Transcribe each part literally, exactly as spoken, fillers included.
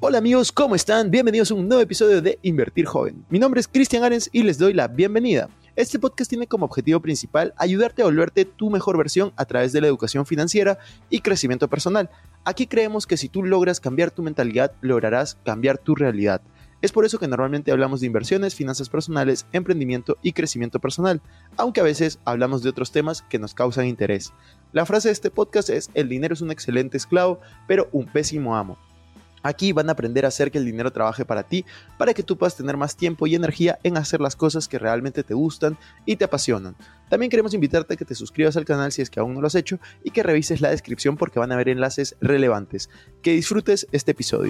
Hola amigos, ¿cómo están? Bienvenidos a un nuevo episodio de Invertir Joven. Mi nombre es Cristian Arens y les doy la bienvenida. Este podcast tiene como objetivo principal ayudarte a volverte tu mejor versión a través de la educación financiera y crecimiento personal. Aquí creemos que si tú logras cambiar tu mentalidad, lograrás cambiar tu realidad. Es por eso que normalmente hablamos de inversiones, finanzas personales, emprendimiento y crecimiento personal, aunque a veces hablamos de otros temas que nos causan interés. La frase de este podcast es: el dinero es un excelente esclavo, pero un pésimo amo. Aquí van a aprender a hacer que el dinero trabaje para ti, para que tú puedas tener más tiempo y energía en hacer las cosas que realmente te gustan y te apasionan. También queremos invitarte a que te suscribas al canal si es que aún no lo has hecho y que revises la descripción porque van a haber enlaces relevantes. Que disfrutes este episodio.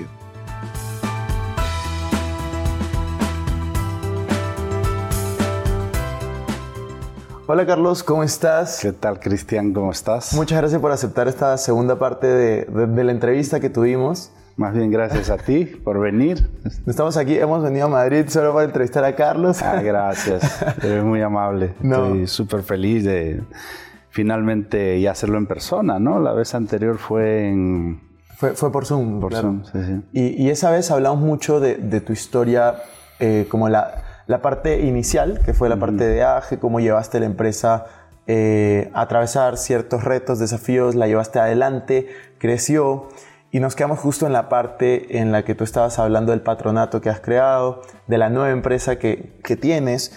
Hola Carlos, ¿cómo estás? ¿Qué tal, Cristian? ¿Cómo estás? Muchas gracias por aceptar esta segunda parte de, de, de la entrevista que tuvimos. Más bien gracias a ti por venir. Estamos aquí, hemos venido a Madrid solo para entrevistar a Carlos. Ah, gracias, eres muy amable. No. Estoy súper feliz de finalmente ya hacerlo en persona, ¿no? La vez anterior fue en... Fue, fue por Zoom. Por claro. Zoom, sí, sí. Y, y esa vez hablamos mucho de, de tu historia, eh, como la, la parte inicial, que fue la uh-huh. parte de A G E, cómo llevaste la empresa eh, a atravesar ciertos retos, desafíos, la llevaste adelante, creció. Y nos quedamos justo en la parte en la que tú estabas hablando del patronato que has creado, de la nueva empresa que, que tienes.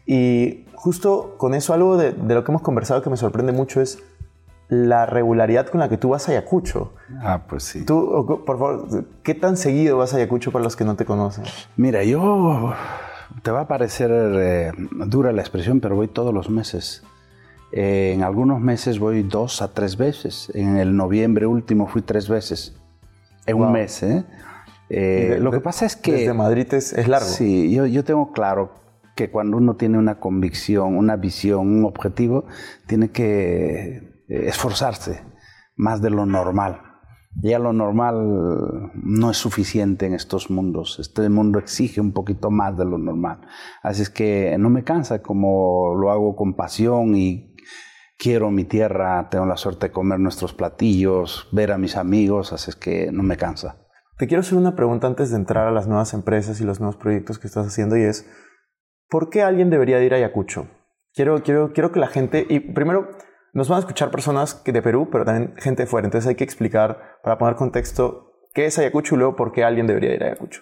Y justo con eso algo de, de lo que hemos conversado que me sorprende mucho es la regularidad con la que tú vas a Ayacucho. Ah, pues sí. Tú, por favor, ¿qué tan seguido vas a Ayacucho para los que no te conocen? Mira, yo... Te va a parecer eh, dura la expresión, pero voy todos los meses. Eh, en algunos meses voy dos a tres veces. En el noviembre último fui tres veces. En wow. un mes, ¿eh? eh de, lo que de, pasa es que... Desde Madrid es, es largo. Sí, yo, yo tengo claro que cuando uno tiene una convicción, una visión, un objetivo, tiene que esforzarse más de lo normal. Ya lo normal no es suficiente en estos mundos. Este mundo exige un poquito más de lo normal. Así es que no me cansa, como lo hago con pasión y quiero mi tierra, tengo la suerte de comer nuestros platillos, ver a mis amigos, así es que no me cansa. Te quiero hacer una pregunta antes de entrar a las nuevas empresas y los nuevos proyectos que estás haciendo, y es: ¿por qué alguien debería ir a Ayacucho? Quiero, quiero, quiero que la gente... Y primero, nos van a escuchar personas que de Perú, pero también gente de fuera. Entonces hay que explicar, para poner contexto, qué es Ayacucho y luego por qué alguien debería ir a Ayacucho.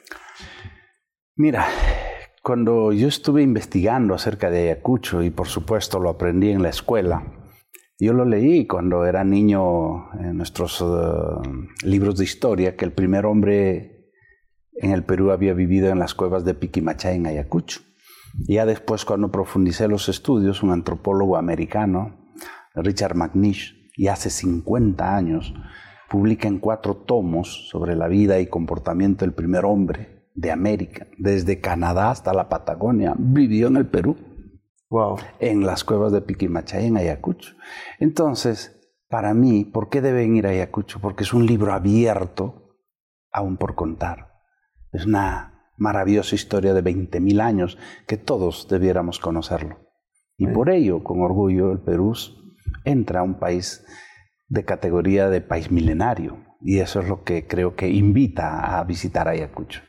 Mira, cuando yo estuve investigando acerca de Ayacucho, y por supuesto lo aprendí en la escuela, yo lo leí cuando era niño en nuestros uh, libros de historia, que el primer hombre en el Perú había vivido en las cuevas de Piquimachay en Ayacucho. Y ya después, cuando profundicé los estudios, un antropólogo americano, Richard McNish, y hace cincuenta años, publica en cuatro tomos sobre la vida y comportamiento del primer hombre de América. Desde Canadá hasta la Patagonia, vivió en el Perú. Wow. En las cuevas de Piquimachay, en Ayacucho. Entonces, para mí, ¿por qué deben ir a Ayacucho? Porque es un libro abierto aún por contar. Es una maravillosa historia de veinte mil años que todos debiéramos conocerlo. Y sí. por ello, con orgullo, el Perú entra a un país de categoría de país milenario. Y eso es lo que creo que invita a visitar Ayacucho.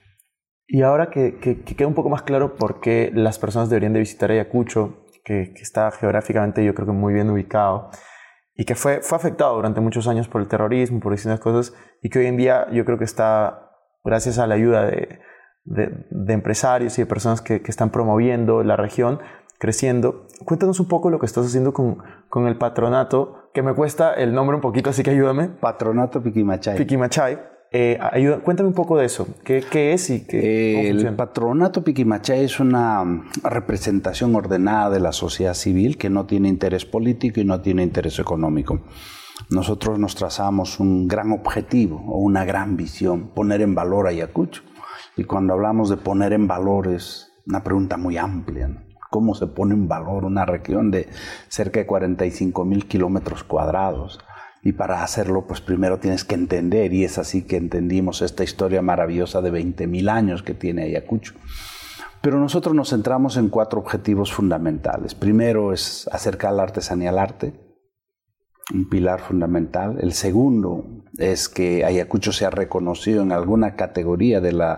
Y ahora que, que, que queda un poco más claro por qué las personas deberían de visitar Ayacucho, que, que está geográficamente yo creo que muy bien ubicado y que fue, fue afectado durante muchos años por el terrorismo, por distintas cosas, y que hoy en día yo creo que está, gracias a la ayuda de, de, de empresarios y de personas que, que están promoviendo la región, creciendo. Cuéntanos un poco lo que estás haciendo con, con el patronato, que me cuesta el nombre un poquito, así que ayúdame. Patronato Piquimachay. Piquimachay. Eh, ayuda, cuéntame un poco de eso. ¿Qué, qué es y qué, cómo funciona? El Patronato Piquimachay es una representación ordenada de la sociedad civil que no tiene interés político y no tiene interés económico. Nosotros nos trazamos un gran objetivo o una gran visión: poner en valor Ayacucho. Y cuando hablamos de poner en valor es una pregunta muy amplia, ¿no? ¿Cómo se pone en valor una región de cerca de cuarenta y cinco mil kilómetros cuadrados? Y para hacerlo, pues primero tienes que entender, y es así que entendimos esta historia maravillosa de veinte mil años que tiene Ayacucho. Pero nosotros nos centramos en cuatro objetivos fundamentales. Primero es acercar la artesanía al arte. un pilar fundamental. El segundo es que Ayacucho se ha reconocido en alguna categoría de la,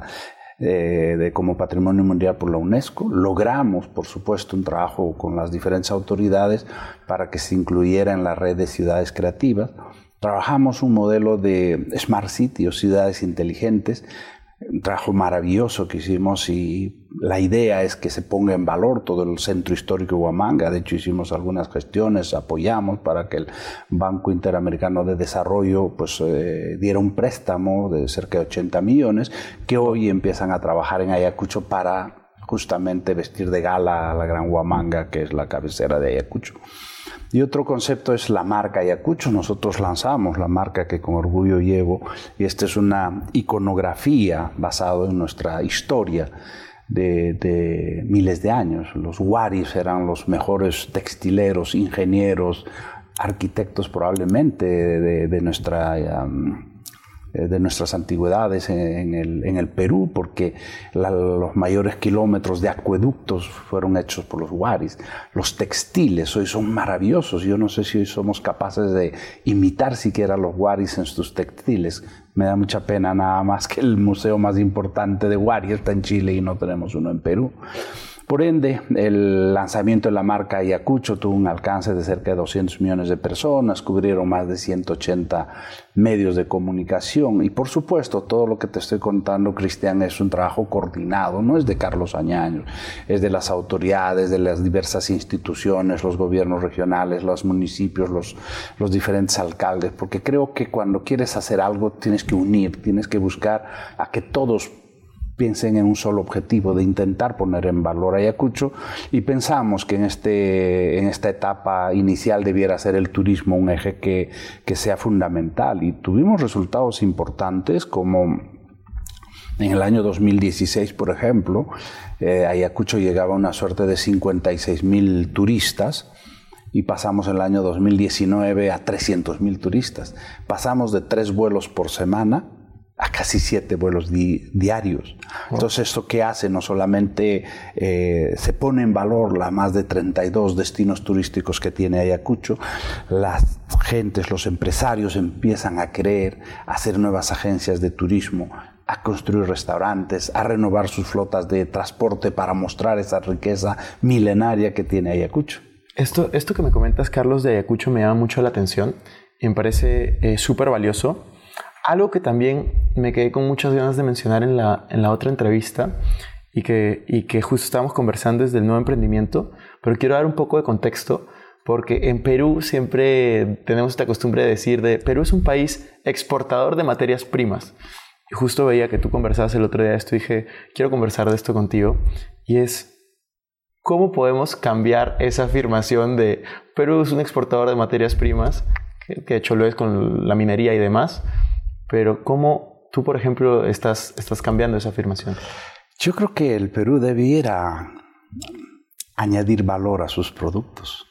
eh, de como Patrimonio Mundial por la UNESCO. Logramos, por supuesto, un trabajo con las diferentes autoridades para que se incluyera en la red de ciudades creativas. Trabajamos un modelo de Smart City o ciudades inteligentes, un trabajo maravilloso que hicimos, y la idea es que se ponga en valor todo el centro histórico de Huamanga. De hecho, hicimos algunas gestiones, apoyamos para que el Banco Interamericano de Desarrollo pues, eh, diera un préstamo de cerca de ochenta millones, que hoy empiezan a trabajar en Ayacucho para justamente vestir de gala a la Gran Huamanga, que es la cabecera de Ayacucho. Y otro concepto es la marca Ayacucho. Nosotros lanzamos la marca que con orgullo llevo, y esta es una iconografía basada en nuestra historia de, de miles de años. Los huaris eran los mejores textileros, ingenieros, arquitectos probablemente de, de nuestra... Um, de nuestras antigüedades en el, en el Perú, porque la, los mayores kilómetros de acueductos fueron hechos por los huaris. Los textiles hoy son maravillosos. Yo no sé si hoy somos capaces de imitar siquiera los huaris en sus textiles. Me da mucha pena nada más que el museo más importante de huari está en Chile y no tenemos uno en Perú. Por ende, el lanzamiento de la marca Ayacucho tuvo un alcance de cerca de doscientos millones de personas, cubrieron más de ciento ochenta medios de comunicación, y por supuesto todo lo que te estoy contando, Cristian, es un trabajo coordinado, no es de Carlos Añaño, es de las autoridades, de las diversas instituciones, los gobiernos regionales, los municipios, los, los diferentes alcaldes, porque creo que cuando quieres hacer algo tienes que unir, tienes que buscar a que todos piensen en un solo objetivo de intentar poner en valor Ayacucho, y pensamos que en, este, en esta etapa inicial debiera ser el turismo un eje que, que sea fundamental, y tuvimos resultados importantes como en el año dos mil dieciséis, por ejemplo. eh, Ayacucho llegaba a una suerte de cincuenta y seis mil turistas, y pasamos el año dos mil diecinueve a trescientos mil turistas. Pasamos de tres vuelos por semana a casi siete vuelos di diarios. Entonces, ¿esto qué hace? No solamente eh, se pone en valor las más de treinta y dos destinos turísticos que tiene Ayacucho, las gentes, los empresarios empiezan a querer hacer nuevas agencias de turismo, a construir restaurantes, a renovar sus flotas de transporte para mostrar esa riqueza milenaria que tiene Ayacucho. Esto, esto que me comentas, Carlos, de Ayacucho me llama mucho la atención y me parece eh, súper valioso. Algo que también me quedé con muchas ganas de mencionar en la, en la otra entrevista y que, y que justo estábamos conversando es del nuevo emprendimiento, pero quiero dar un poco de contexto porque en Perú siempre tenemos esta costumbre de decir de Perú es un país exportador de materias primas. Y justo veía que tú conversabas el otro día de esto y dije, quiero conversar de esto contigo, y es ¿cómo podemos cambiar esa afirmación de Perú es un exportador de materias primas, que, que de hecho lo es con la minería y demás? Pero ¿cómo tú, por ejemplo, estás, estás cambiando esa afirmación? Yo creo que el Perú debiera añadir valor a sus productos.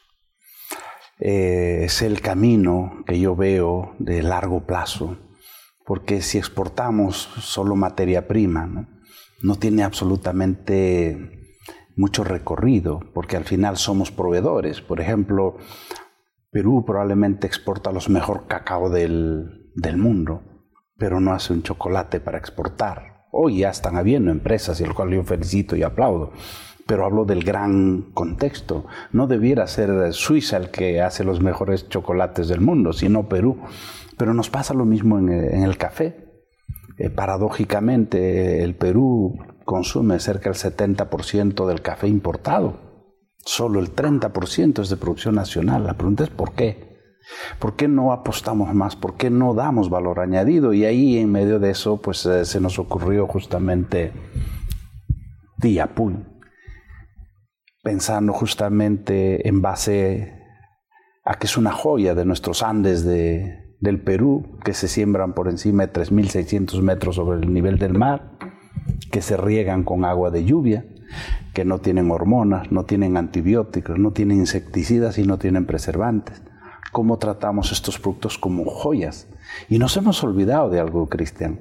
Eh, es el camino que yo veo de largo plazo, porque si exportamos solo materia prima, ¿no? no tiene absolutamente mucho recorrido, porque al final somos proveedores. Por ejemplo, Perú probablemente exporta los mejor cacao del, del mundo, pero no hace un chocolate para exportar. Hoy ya están habiendo empresas, y el cual yo felicito y aplaudo, pero hablo del gran contexto. No debiera ser Suiza el que hace los mejores chocolates del mundo, sino Perú. Pero nos pasa lo mismo en el, en el café. Eh, paradójicamente, el Perú consume cerca del setenta por ciento del café importado. Solo el treinta por ciento es de producción nacional. La pregunta es ¿por qué? ¿Por qué no apostamos más? ¿Por qué no damos valor añadido? Y ahí, en medio de eso, pues eh, se nos ocurrió justamente Tiapuy, pensando justamente en base a que es una joya de nuestros Andes de, del Perú, que se siembran por encima de tres mil seiscientos metros sobre el nivel del mar, que se riegan con agua de lluvia, que no tienen hormonas, no tienen antibióticos, no tienen insecticidas y no tienen preservantes. ¿Cómo tratamos estos productos como joyas? Y nos hemos olvidado de algo, Cristian.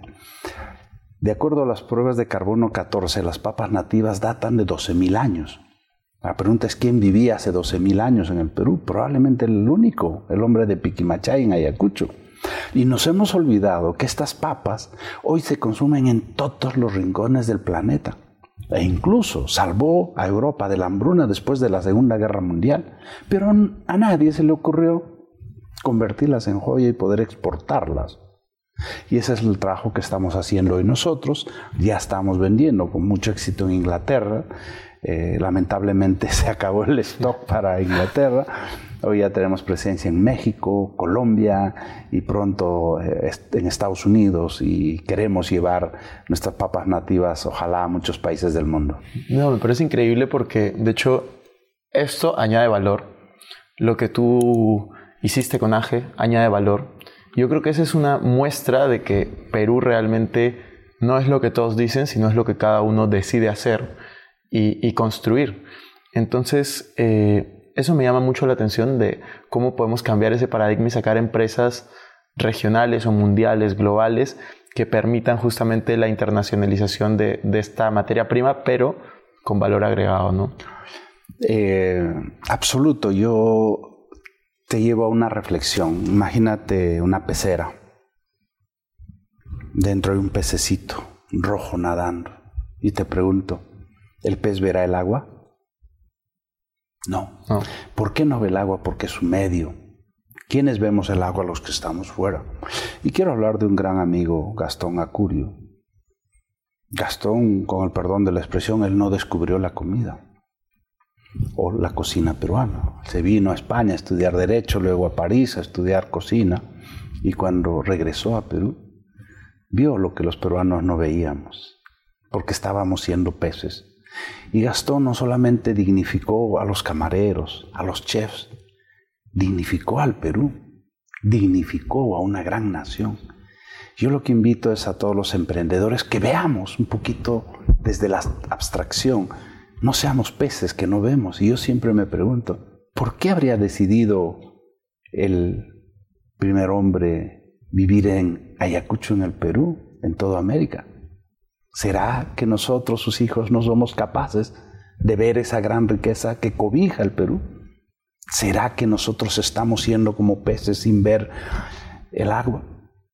De acuerdo a las pruebas de carbono catorce, las papas nativas datan de doce mil años. La pregunta es, ¿quién vivía hace doce mil años en el Perú? Probablemente el único, el hombre de Piquimachay en Ayacucho. Y nos hemos olvidado que estas papas hoy se consumen en todos los rincones del planeta. E incluso salvó a Europa de la hambruna después de la Segunda Guerra Mundial. Pero a nadie se le ocurrió convertirlas en joya y poder exportarlas. Y ese es el trabajo que estamos haciendo hoy nosotros. Ya estamos vendiendo con mucho éxito en Inglaterra. Eh, lamentablemente se acabó el stock para Inglaterra. Hoy ya tenemos presencia en México, Colombia y pronto eh, en Estados Unidos, y queremos llevar nuestras papas nativas, ojalá, a muchos países del mundo. No, me parece increíble porque, de hecho, esto añade valor. Lo que tú hiciste con Aje añade valor. Yo creo que esa es una muestra de que Perú realmente no es lo que todos dicen, sino es lo que cada uno decide hacer y, y construir. Entonces, eh, eso me llama mucho la atención de cómo podemos cambiar ese paradigma y sacar empresas regionales o mundiales, globales, que permitan justamente la internacionalización de, de esta materia prima, pero con valor agregado, ¿no? Eh, absoluto. Yo te llevo a una reflexión. Imagínate una pecera. Dentro hay un pececito rojo nadando. Y te pregunto, ¿el pez verá el agua? No. no. ¿Por qué no ve el agua? Porque es su medio. ¿Quiénes vemos el agua? Los que estamos fuera. Y quiero hablar de un gran amigo, Gastón Acurio. Gastón, con el perdón de la expresión, él no descubrió la comida o la cocina peruana. Se vino a España a estudiar Derecho, luego a París a estudiar cocina, y cuando regresó a Perú, vio lo que los peruanos no veíamos, porque estábamos siendo peces. Y Gastón no solamente dignificó a los camareros, a los chefs, dignificó al Perú, dignificó a una gran nación. Yo lo que invito es a todos los emprendedores que veamos un poquito desde la abstracción. No seamos peces que no vemos. Y yo siempre me pregunto, ¿por qué habría decidido el primer hombre vivir en Ayacucho, en el Perú, en toda América? ¿Será que nosotros, sus hijos, no somos capaces de ver esa gran riqueza que cobija el Perú? ¿Será que nosotros estamos siendo como peces sin ver el agua?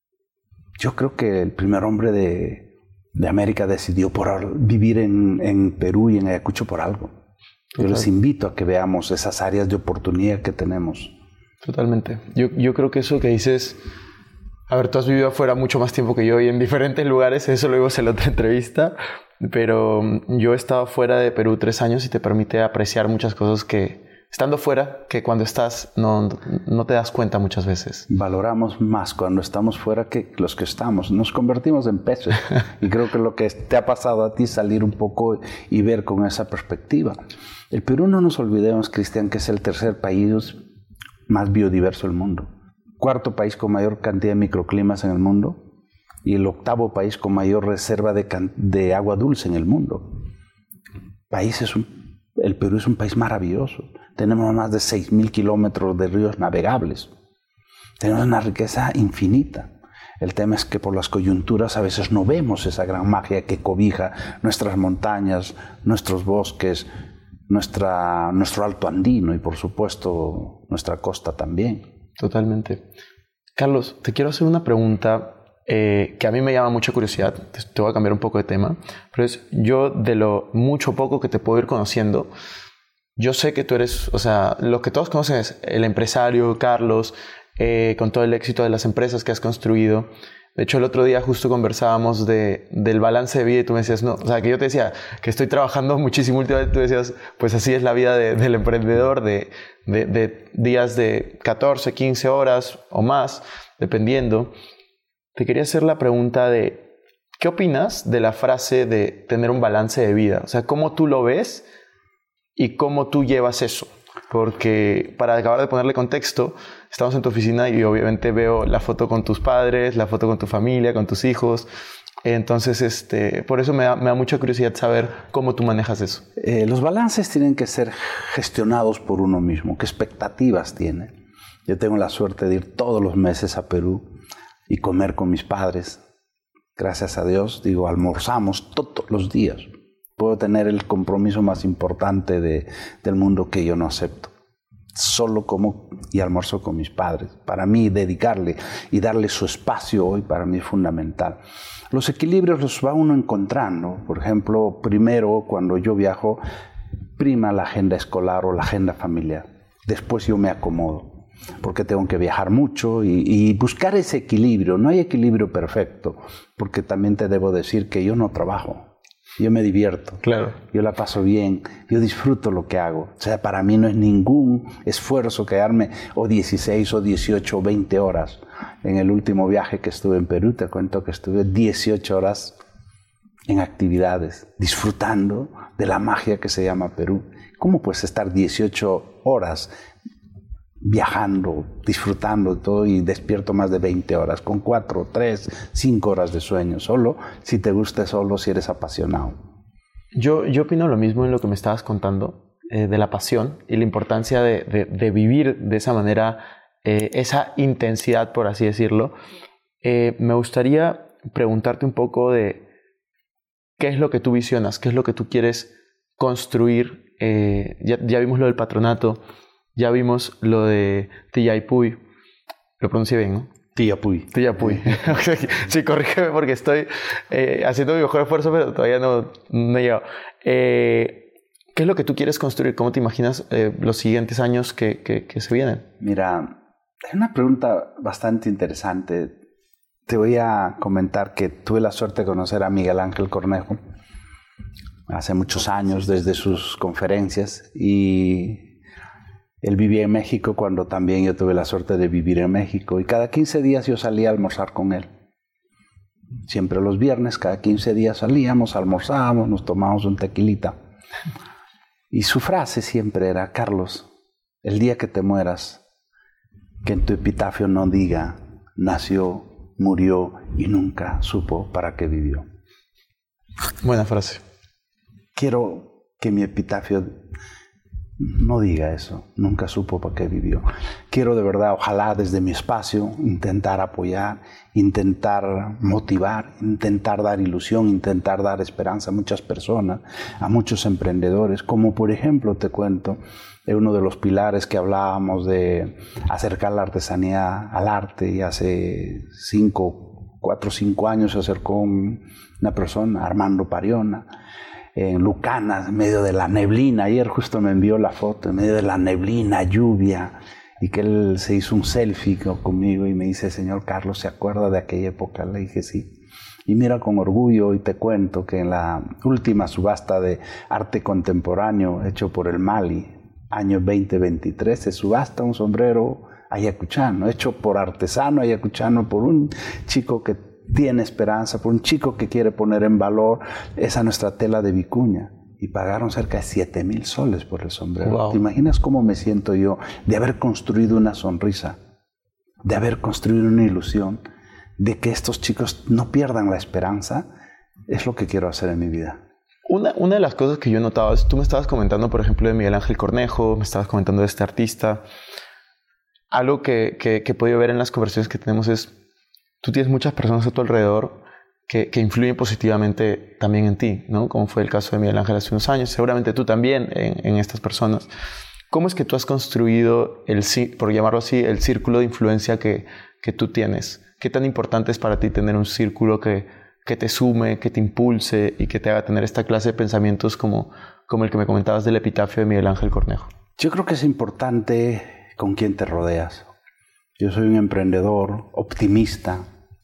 Yo creo que el primer hombre de, de América decidió por vivir en, en Perú y en Ayacucho por algo. Yo Total. les invito a que veamos esas áreas de oportunidad que tenemos. Totalmente. Yo, yo creo que eso que dices... A ver, tú has vivido afuera mucho más tiempo que yo y en diferentes lugares, eso lo vimos en la otra entrevista, pero yo he estado fuera de Perú tres años y te permite apreciar muchas cosas que, estando fuera, que cuando estás no, no te das cuenta muchas veces. Valoramos más cuando estamos fuera que los que estamos. Nos convertimos en peces y creo que lo que te ha pasado a ti es salir un poco y ver con esa perspectiva. El Perú, no nos olvidemos, Cristian, que es el tercer país más biodiverso del mundo. Cuarto país con mayor cantidad de microclimas en el mundo y el octavo país con mayor reserva de, de agua dulce en el mundo. País es un, el Perú es un país maravilloso. Tenemos más de seis mil kilómetros de ríos navegables. Tenemos una riqueza infinita. El tema es que por las coyunturas a veces no vemos esa gran magia que cobija nuestras montañas, nuestros bosques, nuestra, nuestro alto andino y por supuesto nuestra costa también. Totalmente. Carlos, te quiero hacer una pregunta eh, que a mí me llama mucha curiosidad. Te, te voy a cambiar un poco de tema, pero es yo de lo mucho poco que te puedo ir conociendo, yo sé que tú eres, o sea, lo que todos conocen es el empresario Carlos, eh, con todo el éxito de las empresas que has construido. De hecho, el otro día justo conversábamos de, del balance de vida y tú me decías, no, o sea, que yo te decía que estoy trabajando muchísimo últimamente, tú decías, pues así es la vida de, del emprendedor, de, de, de días de catorce, quince horas o más, dependiendo. Te quería hacer la pregunta de, ¿qué opinas de la frase de tener un balance de vida? O sea, ¿cómo tú lo ves y cómo tú llevas eso? Porque para acabar de ponerle contexto, estamos en tu oficina y obviamente veo la foto con tus padres, la foto con tu familia, con tus hijos. Entonces, este, por eso me da, me da mucha curiosidad saber cómo tú manejas eso. Eh, los balances tienen que ser gestionados por uno mismo. ¿Qué expectativas tiene? Yo tengo la suerte de ir todos los meses a Perú y comer con mis padres. Gracias a Dios, digo, almorzamos todos los días. Puedo tener el compromiso más importante de, del mundo que yo no acepto. Solo como y almuerzo con mis padres. Para mí, dedicarle y darle su espacio hoy para mí es fundamental. Los equilibrios los va uno encontrando. Por ejemplo, primero, cuando yo viajo, prima la agenda escolar o la agenda familiar. Después yo me acomodo, porque tengo que viajar mucho y, y buscar ese equilibrio. No hay equilibrio perfecto, porque también te debo decir que yo no trabajo. Yo me divierto, claro. Yo la paso bien, yo disfruto lo que hago. O sea, para mí no es ningún esfuerzo quedarme o dieciséis o dieciocho o veinte horas. En el último viaje que estuve en Perú, te cuento que estuve dieciocho horas en actividades, disfrutando de la magia que se llama Perú. ¿Cómo puedes estar dieciocho horas viajando, disfrutando de todo y despierto más de veinte horas, con cuatro, tres, cinco horas de sueño, solo si te gusta, solo si eres apasionado? Yo, yo opino lo mismo en lo que me estabas contando, eh, de la pasión y la importancia de, de, de vivir de esa manera, eh, esa intensidad, por así decirlo. Eh, me gustaría preguntarte un poco de qué es lo que tú visionas, qué es lo que tú quieres construir. Eh, ya, ya vimos lo del patronato. Ya vimos lo de Tiyapuy. Lo pronuncié bien, ¿no? Tiyapuy. Tiyapuy. Sí, corrígeme porque estoy eh, haciendo mi mejor esfuerzo, pero todavía no, no he llegado. Eh, ¿Qué es lo que tú quieres construir? ¿Cómo te imaginas eh, los siguientes años que, que, que se vienen? Mira, es una pregunta bastante interesante. Te voy a comentar que tuve la suerte de conocer a Miguel Ángel Cornejo hace muchos años, desde sus conferencias, y él vivía en México cuando también yo tuve la suerte de vivir en México, y cada quince días yo salía a almorzar con él. Siempre los viernes, cada quince días salíamos, almorzábamos, nos tomábamos un tequilita. Y su frase siempre era: Carlos, el día que te mueras, que en tu epitafio no diga nació, murió y nunca supo para qué vivió. Buena frase. Quiero que mi epitafio no diga eso, nunca supo para qué vivió. Quiero de verdad, ojalá desde mi espacio, intentar apoyar, intentar motivar, intentar dar ilusión, intentar dar esperanza a muchas personas, a muchos emprendedores, como por ejemplo, te cuento, de uno de los pilares que hablábamos de acercar la artesanía al arte, y hace cinco, cuatro o cinco años se acercó una persona, Armando Pariona, en Lucanas, en medio de la neblina. Ayer justo me envió la foto, en medio de la neblina, lluvia, y que él se hizo un selfie conmigo y me dice: señor Carlos, ¿se acuerda de aquella época? Le dije sí. Y mira, con orgullo, y te cuento que en la última subasta de arte contemporáneo hecho por el Mali, año veinte veintitrés, se subasta un sombrero ayacuchano, hecho por artesano ayacuchano, por un chico que tiene esperanza, por un chico que quiere poner en valor esa nuestra tela de vicuña, y pagaron cerca de siete mil soles por el sombrero. Wow. ¿Te imaginas cómo me siento yo de haber construido una sonrisa, de haber construido una ilusión, de que estos chicos no pierdan la esperanza? Es lo que quiero hacer en mi vida. Una, una de las cosas que yo he notado es, tú me estabas comentando, por ejemplo, de Miguel Ángel Cornejo, me estabas comentando de este artista. Algo que, que, que he podido ver en las conversaciones que tenemos es: tú tienes muchas personas a tu alrededor que, que influyen positivamente también en ti, ¿no? Como fue el caso de Miguel Ángel hace unos años, seguramente tú también en, en estas personas. ¿Cómo es que tú has construido, el, por llamarlo así, el círculo de influencia que, que tú tienes? ¿Qué tan importante es para ti tener un círculo que, que te sume, que te impulse y que te haga tener esta clase de pensamientos como, como el que me comentabas del epitafio de Miguel Ángel Cornejo? Yo creo que es importante con quién te rodeas. Yo soy un emprendedor optimista,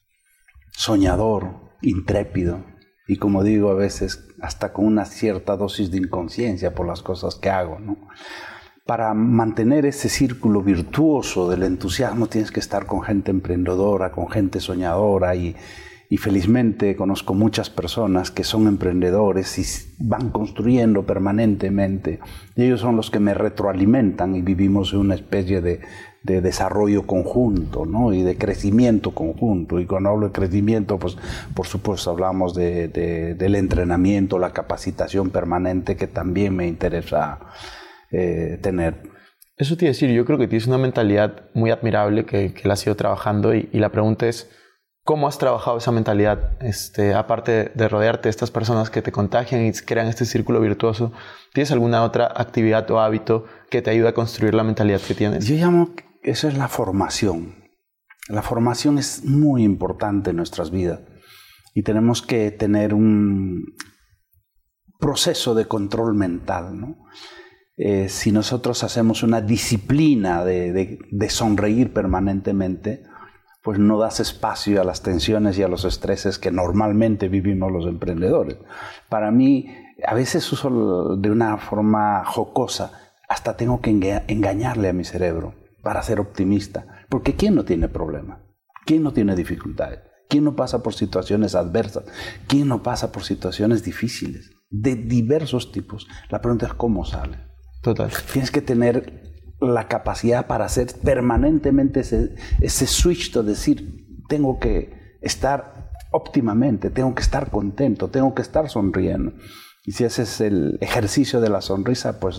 soñador, intrépido, y como digo, a veces hasta con una cierta dosis de inconsciencia por las cosas que hago, ¿no? Para mantener ese círculo virtuoso del entusiasmo tienes que estar con gente emprendedora, con gente soñadora, y, y felizmente conozco muchas personas que son emprendedores y van construyendo permanentemente, y ellos son los que me retroalimentan, y vivimos en una especie de de desarrollo conjunto, ¿no? Y de crecimiento conjunto. Y cuando hablo de crecimiento, pues por supuesto hablamos de, de, del entrenamiento, la capacitación permanente, que también me interesa eh, tener. Eso te iba a decir, yo creo que tienes una mentalidad muy admirable que, que la has ido trabajando, y, y la pregunta es, ¿Cómo has trabajado esa mentalidad? Este, aparte de rodearte de estas personas que te contagian y crean este círculo virtuoso, ¿tienes alguna otra actividad o hábito que te ayude a construir la mentalidad que tienes? Yo llamo, eso es la formación. La formación es muy importante en nuestras vidas y tenemos que tener un proceso de control mental, ¿no? Eh, si nosotros hacemos una disciplina de, de, de sonreír permanentemente, pues no das espacio a las tensiones y a los estreses que normalmente vivimos los emprendedores. Para mí, a veces uso de una forma jocosa, hasta tengo que engañarle a mi cerebro para ser optimista. Porque ¿quién no tiene problemas? ¿Quién no tiene dificultades? ¿Quién no pasa por situaciones adversas? ¿Quién no pasa por situaciones difíciles? De diversos tipos. La pregunta es ¿cómo sale? Total. Tienes que tener la capacidad para hacer permanentemente ese, ese switch de decir, tengo que estar óptimamente, tengo que estar contento, tengo que estar sonriendo. Y si haces el ejercicio de la sonrisa, pues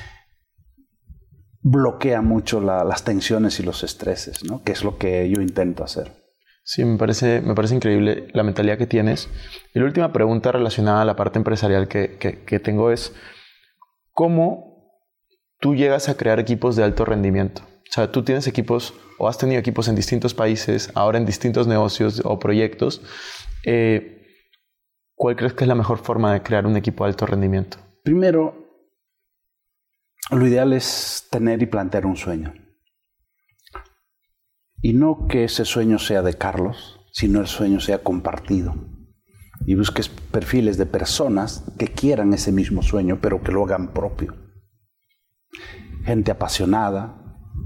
bloquea mucho la, las tensiones y los estreses, ¿no? Que es lo que yo intento hacer. Sí, me parece, me parece increíble la mentalidad que tienes. Y la última pregunta relacionada a la parte empresarial que, que, que tengo es, ¿cómo tú llegas a crear equipos de alto rendimiento? O sea, tú tienes equipos o has tenido equipos en distintos países, ahora en distintos negocios o proyectos. Eh, ¿Cuál crees que es la mejor forma de crear un equipo de alto rendimiento? Primero, lo ideal es tener y plantear un sueño. Y no que ese sueño sea de Carlos, sino el sueño sea compartido. Y busques perfiles de personas que quieran ese mismo sueño, pero que lo hagan propio. Gente apasionada,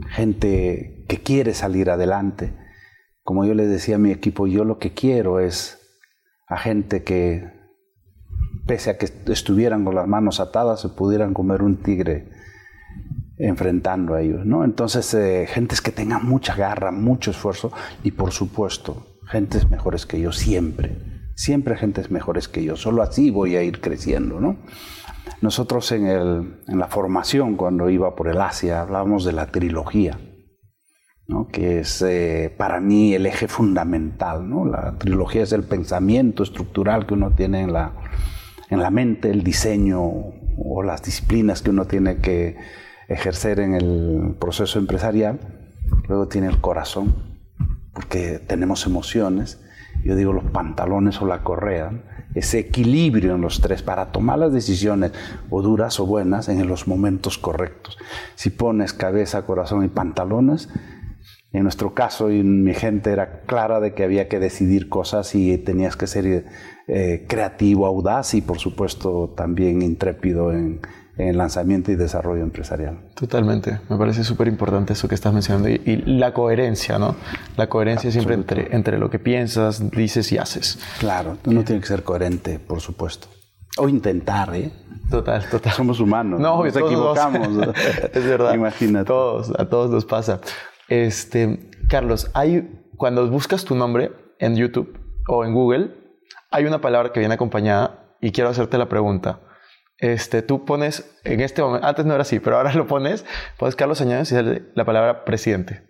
gente que quiere salir adelante. Como yo les decía a mi equipo, yo lo que quiero es a gente que, pese a que estuvieran con las manos atadas, se pudieran comer un tigre enfrentando a ellos, ¿no? Entonces, eh, gentes que tengan mucha garra, mucho esfuerzo y, por supuesto, gentes mejores que yo, siempre. Siempre gentes mejores que yo. Solo así voy a ir creciendo, ¿no? Nosotros en, el, en la formación, cuando iba por el Asia, hablábamos de la trilogía, ¿no? Que es eh, para mí el eje fundamental, ¿no? La trilogía es el pensamiento estructural que uno tiene en la, en la mente, el diseño o las disciplinas que uno tiene que ejercer en el proceso empresarial. Luego tiene el corazón, porque tenemos emociones. Yo digo los pantalones o la correa, ese equilibrio en los tres para tomar las decisiones o duras o buenas en los momentos correctos. Si pones cabeza, corazón y pantalones, en nuestro caso y en mi gente era clara de que había que decidir cosas y tenías que ser eh, creativo, audaz y por supuesto también intrépido en, en el lanzamiento y desarrollo empresarial. Totalmente, me parece súper importante eso que estás mencionando y, y la coherencia, ¿no? La coherencia siempre entre, entre lo que piensas, dices y haces. Claro, uno tiene que ser coherente, por supuesto. O intentar, ¿eh? Total, total. Somos humanos. No, nos equivocamos. Es verdad. Imagínate. Todos, a todos nos pasa. Este, Carlos, hay, cuando buscas tu nombre en YouTube o en Google, hay una palabra que viene acompañada y quiero hacerte la pregunta. Este, tú pones, en este momento, antes no era así, pero ahora lo pones, pones Carlos Añanes y sale la palabra presidente.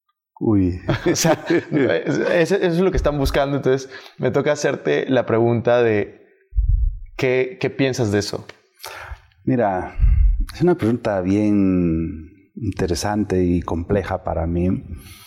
Uy. O sea, eso es lo que están buscando. Entonces, me toca hacerte la pregunta de ¿qué, qué piensas de eso? Mira, es una pregunta bien interesante y compleja para mí.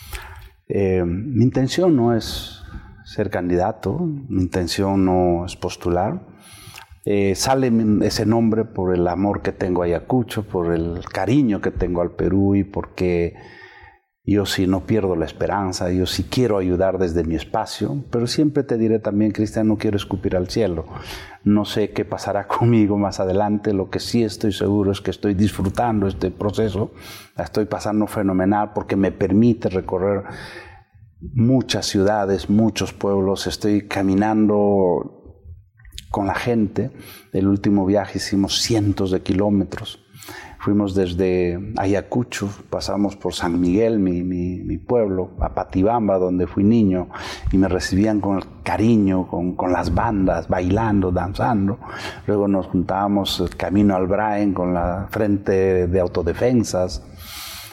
Eh, mi intención no es ser candidato, mi intención no es postular. Eh, sale ese nombre por el amor que tengo a Ayacucho, por el cariño que tengo al Perú y porque yo sí no pierdo la esperanza, yo sí quiero ayudar desde mi espacio, pero siempre te diré también, Cristian, no quiero escupir al cielo. No sé qué pasará conmigo más adelante, lo que sí estoy seguro es que estoy disfrutando este proceso, la estoy pasando fenomenal porque me permite recorrer muchas ciudades, muchos pueblos, estoy caminando con la gente. El último viaje hicimos cientos de kilómetros. Fuimos desde Ayacucho, pasamos por San Miguel, mi, mi, mi pueblo, a Patibamba, donde fui niño, y me recibían con el cariño, con, con las bandas, bailando, danzando. Luego nos juntábamos el camino al Braen con la frente de autodefensas.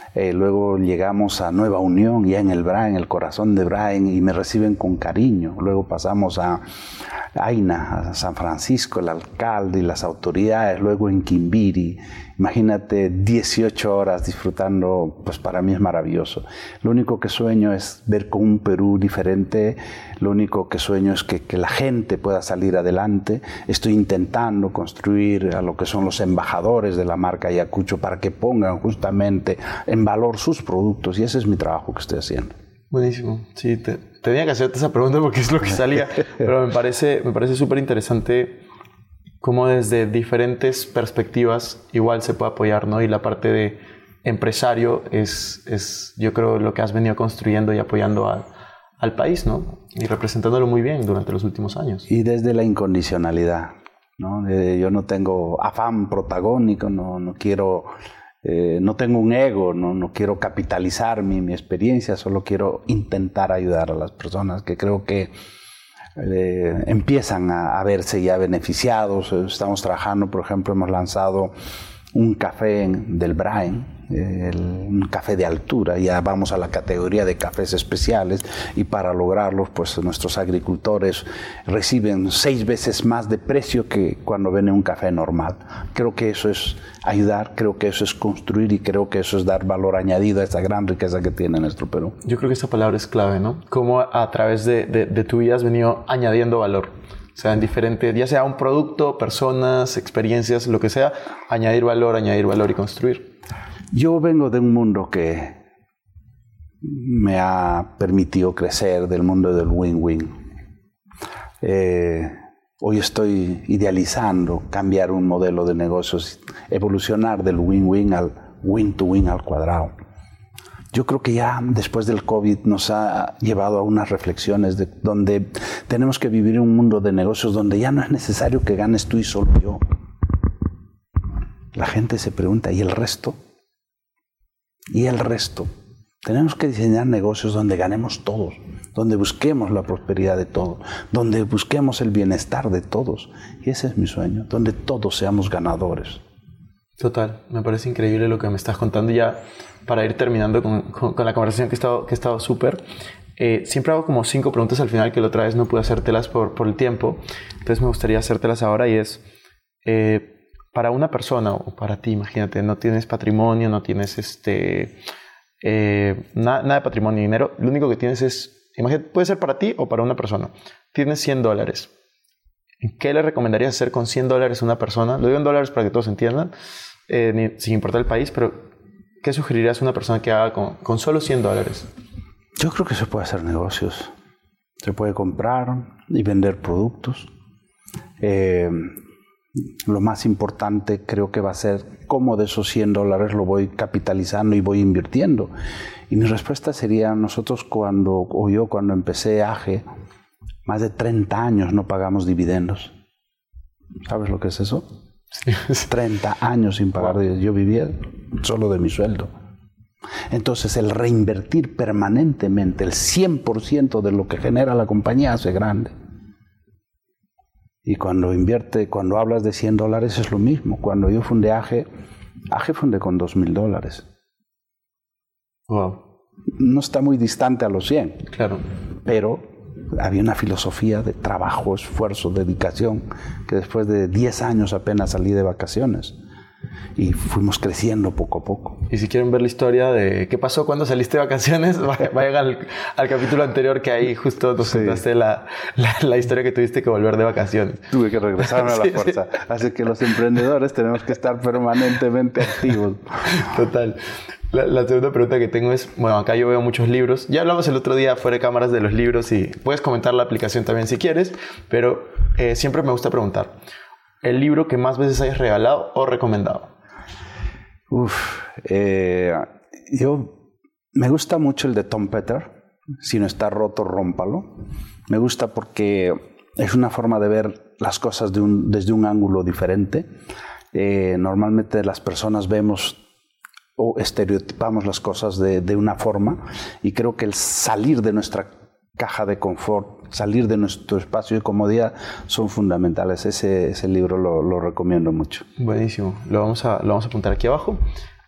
Eh, luego llegamos a Nueva Unión, ya en el Brain, el corazón de Brain, y me reciben con cariño. Luego pasamos a Aina, a San Francisco, el alcalde y las autoridades. Luego en Quimbiri. Imagínate dieciocho horas disfrutando, pues para mí es maravilloso. Lo único que sueño es ver con un Perú diferente. Lo único que sueño es que, que la gente pueda salir adelante. Estoy intentando construir a lo que son los embajadores de la marca Ayacucho para que pongan justamente en valor sus productos, y ese es mi trabajo que estoy haciendo. Buenísimo. Sí, te, tenía que hacerte esa pregunta porque es lo que salía, pero me parece me parece súper interesante cómo desde diferentes perspectivas igual se puede apoyar, ¿no? Y la parte de empresario es, es yo creo, lo que has venido construyendo y apoyando a, al país, ¿no? Y representándolo muy bien durante los últimos años. Y desde la incondicionalidad, ¿no? Eh, yo no tengo afán protagónico, no, no quiero... Eh, no tengo un ego, no, no quiero capitalizar mi, mi experiencia, solo quiero intentar ayudar a las personas que creo que eh, empiezan a, a verse ya beneficiados. Estamos trabajando, por ejemplo, hemos lanzado un café en, del Brain, eh, el, un café de altura, ya vamos a la categoría de cafés especiales, y para lograrlos pues nuestros agricultores reciben seis veces más de precio que cuando venden un café normal. Creo que eso es ayudar, creo que eso es construir, y creo que eso es dar valor añadido a esta gran riqueza que tiene nuestro Perú. Yo creo que esta palabra es clave, ¿no? Cómo a través de, de, de tu vida has venido añadiendo valor. O sea, en diferentes, ya sea un producto, personas, experiencias, lo que sea, añadir valor, añadir valor y construir. Yo vengo de un mundo que me ha permitido crecer, del mundo del win-win. Eh, hoy estoy idealizando cambiar un modelo de negocios, evolucionar del win-win al win-to-win al cuadrado. Yo creo que ya después del COVID nos ha llevado a unas reflexiones de donde tenemos que vivir en un mundo de negocios donde ya no es necesario que ganes tú y solo yo. La gente se pregunta, ¿y el resto? ¿Y el resto? Tenemos que diseñar negocios donde ganemos todos, donde busquemos la prosperidad de todos, donde busquemos el bienestar de todos. Y ese es mi sueño, donde todos seamos ganadores. Total, me parece increíble lo que me estás contando. Ya para ir terminando con, con, con la conversación que he estado que he estado súper, eh, siempre hago como cinco preguntas al final que la otra vez no pude hacértelas por, por el tiempo. Entonces me gustaría hacértelas ahora, y es, eh, para una persona o para ti, imagínate, no tienes patrimonio, no tienes este, eh, na, nada de patrimonio, dinero, lo único que tienes es, imagínate, puede ser para ti o para una persona, tienes cien dólares. ¿Qué le recomendarías hacer con cien dólares a una persona? Lo digo en dólares para que todos entiendan, eh, ni, sin importar el país, pero ¿qué sugerirías a una persona que haga con, con solo cien dólares? Yo creo que se puede hacer negocios. Se puede comprar y vender productos. Eh, lo más importante creo que va a ser cómo de esos cien dólares lo voy capitalizando y voy invirtiendo. Y mi respuesta sería, nosotros cuando, o yo cuando empecé A G E, más de treinta años no pagamos dividendos. ¿Sabes lo que es eso? Sí. treinta años sin pagar dividendos. Yo vivía solo de mi sueldo. Entonces el reinvertir permanentemente el cien por ciento de lo que genera la compañía hace grande. Y cuando invierte, cuando hablas de cien dólares es lo mismo. Cuando yo fundé A G E, A G E fundé con dos mil dólares. Wow. No está muy distante a los cien. Claro. Pero había una filosofía de trabajo, esfuerzo, dedicación, que después de diez años apenas salí de vacaciones. Y fuimos creciendo poco a poco. Y si quieren ver la historia de qué pasó cuando saliste de vacaciones, vayan al, al capítulo anterior, que ahí justo nos sí. contaste la, la, la historia que tuviste que volver de vacaciones. Tuve que regresarme sí, a la fuerza. Sí. Así que los emprendedores tenemos que estar permanentemente activos. Total. La, la segunda pregunta que tengo es, bueno, acá yo veo muchos libros. Ya hablamos el otro día fuera de cámaras de los libros y puedes comentar la aplicación también si quieres, pero eh, siempre me gusta preguntar, ¿el libro que más veces hayas regalado o recomendado? Uf, eh, yo me gusta mucho el de Tom Peters, Si no está roto, rómpalo. Me gusta porque es una forma de ver las cosas de un, desde un ángulo diferente. Eh, normalmente las personas vemos o estereotipamos las cosas de, de una forma, y creo que el salir de nuestra caja de confort, salir de nuestro espacio de comodidad son fundamentales. Ese, ese libro lo, lo recomiendo mucho. Buenísimo. Lo vamos, a, lo vamos a apuntar aquí abajo.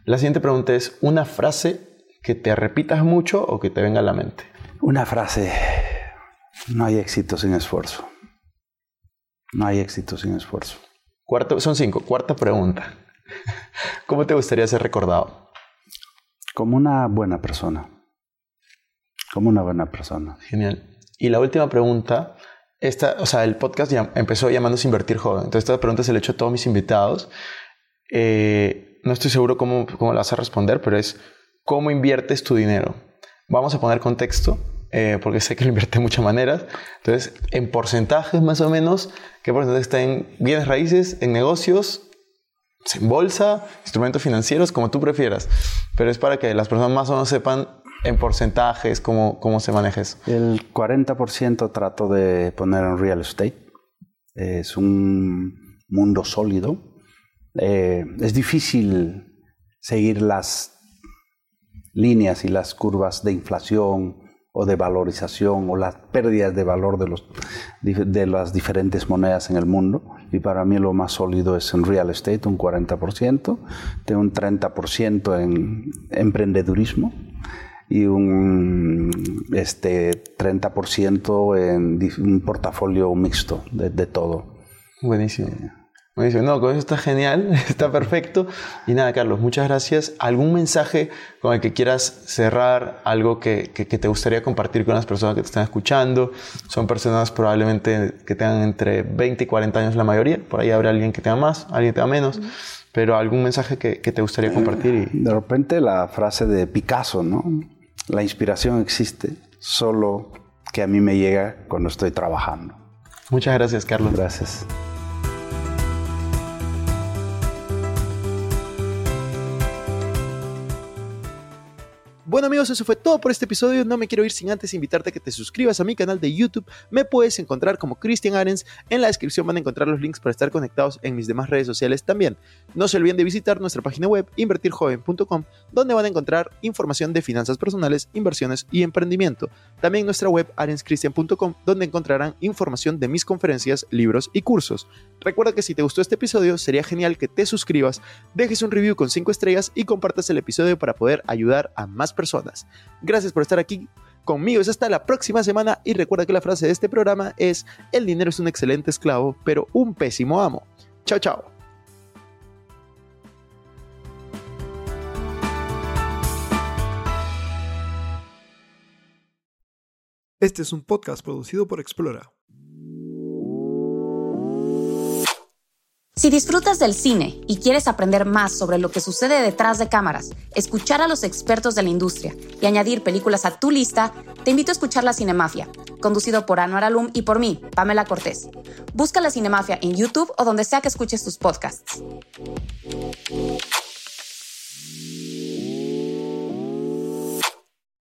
La siguiente pregunta es una frase que te repitas mucho o que te venga a la mente. Una frase. No hay éxito sin esfuerzo. No hay éxito sin esfuerzo. Cuarto, son cinco. Cuarta pregunta. ¿Cómo te gustaría ser recordado? Como una buena persona. Como una buena persona. Genial. Y la última pregunta, esta, o sea, el podcast ya empezó llamándose Invertir Joven. Entonces esta pregunta se la he hecho a todos mis invitados. Eh, no estoy seguro cómo, cómo la vas a responder, pero es ¿cómo inviertes tu dinero? Vamos a poner contexto, eh, porque sé que lo invierte de muchas maneras. Entonces, en porcentajes más o menos, ¿qué porcentaje está en bienes raíces, en negocios, en bolsa, instrumentos financieros, como tú prefieras? Pero es para que las personas más o menos sepan en porcentajes cómo, cómo se maneja eso. El cuarenta por ciento trato de poner en real estate. Es un mundo sólido. Eh, es difícil seguir las líneas y las curvas de inflación o de valorización o las pérdidas de valor de, los, de las diferentes monedas en el mundo. Y para mí lo más sólido es en real estate, un cuarenta por ciento. Tengo un treinta por ciento en emprendedurismo y un este, treinta por ciento en un portafolio mixto de, de todo. Buenísimo. Buenísimo. No, con eso está genial, está perfecto. Y nada, Carlos, muchas gracias. ¿Algún mensaje con el que quieras cerrar? ¿Algo que, que, que te gustaría compartir con las personas que te están escuchando? Son personas probablemente que tengan entre veinte y cuarenta años la mayoría. Por ahí habrá alguien que tenga más, alguien que tenga menos. Uh-huh. Pero ¿algún mensaje que, que te gustaría compartir? Y... De repente la frase de Picasso, ¿no? La inspiración existe, solo que a mí me llega cuando estoy trabajando. Muchas gracias, Carlos. Gracias. Bueno amigos, eso fue todo por este episodio. No me quiero ir sin antes invitarte a que te suscribas a mi canal de YouTube. Me puedes encontrar como Cristian Arens. En la descripción van a encontrar los links para estar conectados en mis demás redes sociales también. No se olviden de visitar nuestra página web invertir joven punto com, donde van a encontrar información de finanzas personales, inversiones y emprendimiento. También nuestra web arens cristian punto com, donde encontrarán información de mis conferencias, libros y cursos. Recuerda que si te gustó este episodio, sería genial que te suscribas, dejes un review con cinco estrellas y compartas el episodio para poder ayudar a más personas. Personas. Gracias por estar aquí conmigo. Hasta la próxima semana y recuerda que la frase de este programa es: el dinero es un excelente esclavo, pero un pésimo amo. Chao, chao. Este es un podcast producido por Explora. Si disfrutas del cine y quieres aprender más sobre lo que sucede detrás de cámaras, escuchar a los expertos de la industria y añadir películas a tu lista, te invito a escuchar La Cinemafia, conducido por Anwar Alum y por mí, Pamela Cortés. Busca La Cinemafia en YouTube o donde sea que escuches tus podcasts.